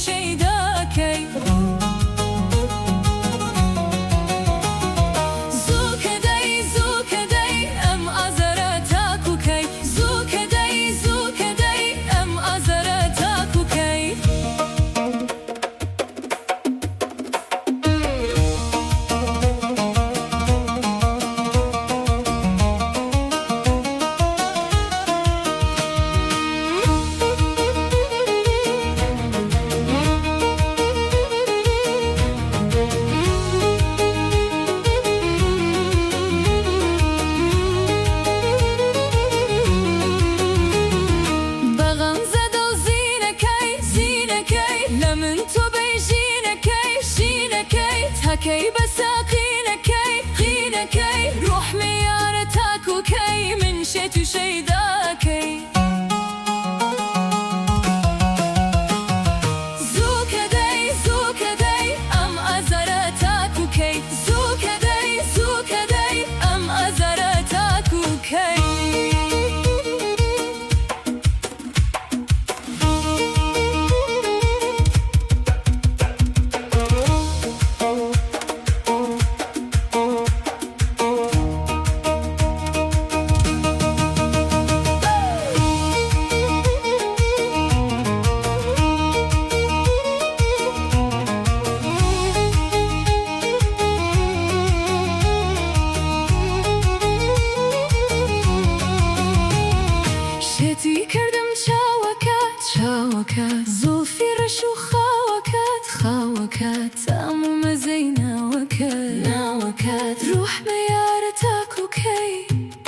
شيداكي زوكدي زوكدي أم أزرتاكوكي زوكدي زوكدي أم أزرتاكوكي كي بساقينكي قينكي روح ميارتاكوكي من شتو شيداكي زوكدي زوكدي أم أزرتاكوكي زوكدي زوكدي أم أزرتاكوكي شتي كردم شاوكات زوفي رشو خاوكات أمو مزينا ناوكات روح ميارتاكوكي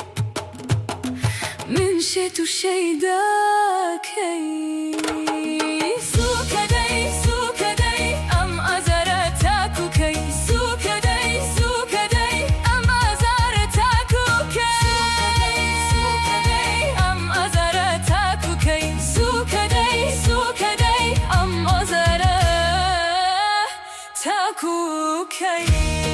من شتو شيداكي زوكدي زوكدي أم أزرتاكوكي زوكدي زوكدي أم أزرتاكوكي زوكدي أم أزرتاكوكي زوكدي زوكدي أم أزرتاكوكي